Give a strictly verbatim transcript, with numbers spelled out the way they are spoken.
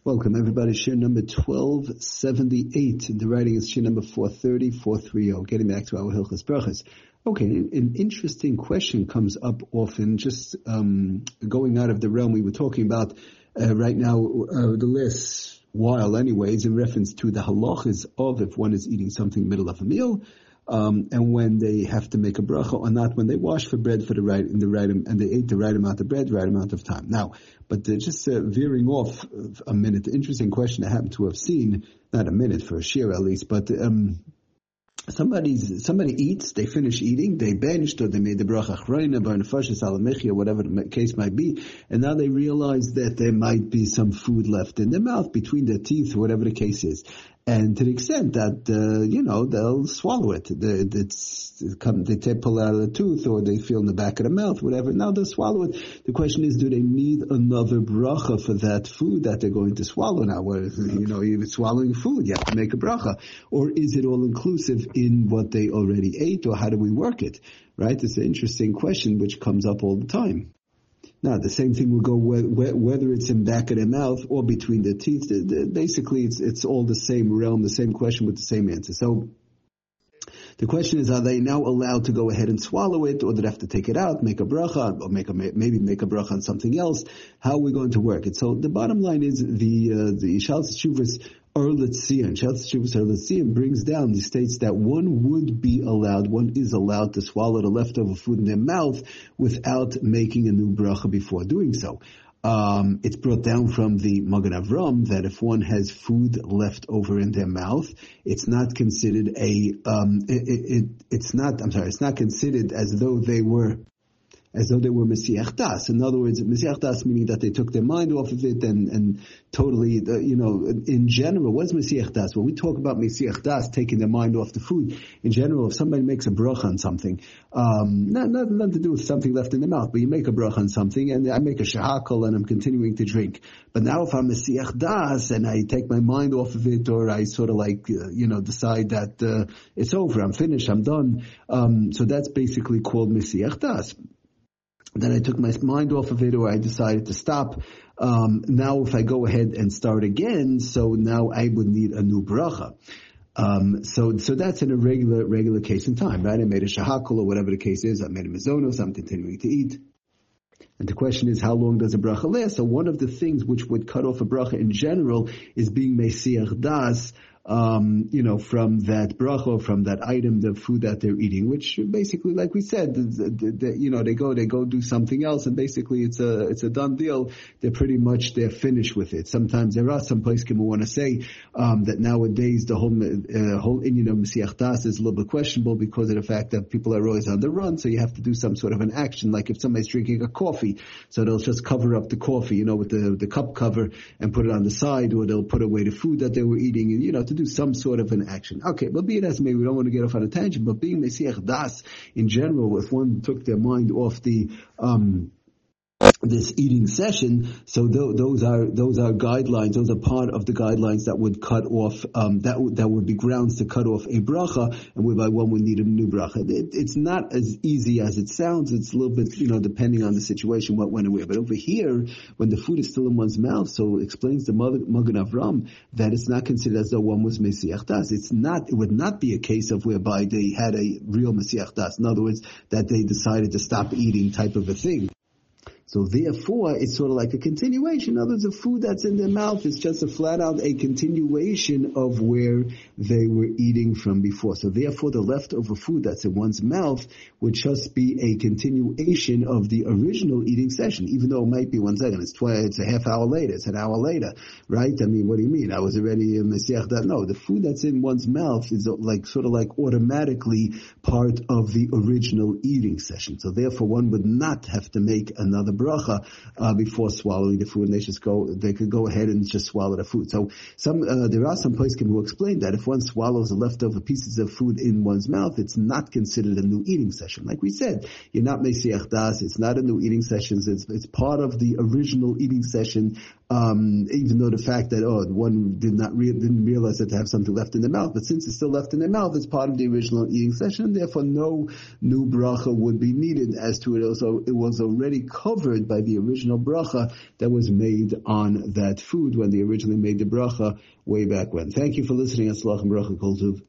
Welcome, everybody. Shir number twelve seventy-eight. The writing is shir number four thirty, four thirty. Getting back to our Hilchos Brachos. Okay, an interesting question comes up often, just um, going out of the realm we were talking about uh, right now, uh, the last while anyways, in reference to the halachas of if one is eating something in the middle of a meal, Um, and when they have to make a bracha or not, when they wash for bread for the right, in the right, and they ate the right amount of bread, right amount of time. Now, but uh, just uh, veering off a minute, the interesting question I happen to have seen, not a minute for a shir at least, but um, somebody's somebody eats, they finish eating, they benched or they made the bracha achrona, bar nefashos ala mechia, whatever the case might be, and now they realize that there might be some food left in their mouth, between their teeth, whatever the case is. And to the extent that, uh, you know, they'll swallow it. The, it's, it come, they take, pull out of the tooth or they feel in the back of the mouth, whatever. Now they'll swallow it. The question is, do they need another bracha for that food that they're going to swallow now? Where, you know, you're swallowing food, you have to make a bracha. Or is it all inclusive in what they already ate, or how do we work it? Right? It's an interesting question which comes up all the time. Now, the same thing will go whether it's in back of their mouth or between their teeth. Basically, it's it's all the same realm, the same question with the same answer. So the question is, are they now allowed to go ahead and swallow it, or do they have to take it out, make a bracha, or make a, maybe make a bracha on something else? How are we going to work it? So the bottom line is the uh, the Shalas Teshuvos Erletzion, Shalas Teshuvos Erletzion brings down, he states that one would be allowed, one is allowed to swallow the leftover food in their mouth without making a new bracha before doing so. Um, it's brought down from the Magen Avram that if one has food left over in their mouth, it's not considered a, um, it, it, it's not, I'm sorry, it's not considered as though they were as though they were Mesiach Das. In other words, Mesiach Das meaning that they took their mind off of it and, and totally, uh, you know, in general, what's Mesiach Das? When we talk about Mesiach Das, taking their mind off the food, in general, if somebody makes a bracha on something, um, not, not, nothing to do with something left in the mouth, but you make a bracha on something and I make a shahakal and I'm continuing to drink. But now if I'm Mesiach Das and I take my mind off of it, or I sort of like, uh, you know, decide that, uh, it's over, I'm finished, I'm done, um, so that's basically called Mesiach Das. Then I took my mind off of it, or I decided to stop. Um, now if I go ahead and start again, so now I would need a new bracha. Um, so, so that's in a regular, regular case in time, right? I made a shahakal or whatever the case is. I made a mizonos, I'm continuing to eat. And the question is, how long does a bracha last? So one of the things which would cut off a bracha in general is being mesiach das, Um, you know, from that bracha, from that item, the food that they're eating, which basically, like we said, the, the, the, you know, they go, they go do something else, and basically it's a, it's a done deal. They're pretty much, they're finished with it. Sometimes there are some places who want to say, um, that nowadays the whole, uh, whole Indian of Mesiach Das is a little bit questionable because of the fact that people are always on the run, so you have to do some sort of an action, like if somebody's drinking a coffee, so they'll just cover up the coffee, you know, with the, the cup cover and put it on the side, or they'll put away the food that they were eating, and, you know, to do some sort of an action. Okay, but be it as may, we don't want to get off on a tangent, but being Mesiach Das in general, if one took their mind off the, um, this eating session, so th- those are those are guidelines. Those are part of the guidelines that would cut off um, that w- that would be grounds to cut off a bracha, and whereby one would need a new bracha. It, it's not as easy as it sounds. It's a little bit, you know, depending on the situation, what, when, and where. But over here, when the food is still in one's mouth, so it explains the Magen Avram that it's not considered as though one was Mesiach Das. It's not. It would not be a case of whereby they had a real Mesiach Das. In other words, that they decided to stop eating type of a thing. So therefore, it's sort of like a continuation. In other words, the food that's in their mouth is just a flat out a continuation of where they were eating from before. So therefore, the leftover food that's in one's mouth would just be a continuation of the original eating session, even though it might be one second. It's tw- it's a half hour later. It's an hour later, right? I mean, what do you mean? I was already in Mesiach Das. No, the food that's in one's mouth is like sort of like automatically part of the original eating session. So therefore, one would not have to make another bracha uh, before swallowing the food, and they just go, they could go ahead and just swallow the food. So some, uh, there are some places who explain that if one swallows the leftover pieces of food in one's mouth, it's not considered a new eating session. Like we said, you're not Mesiach Das, it's not a new eating session, it's, it's part of the original eating session Um, even though the fact that, oh, one did not re- didn't realize that to have something left in their mouth, but since it's still left in their mouth, it's part of the original eating session, therefore no new bracha would be needed as to it. Also, it was already covered by the original bracha that was made on that food when they originally made the bracha way back when. Thank you for listening. Aslach and bracha kol tuv.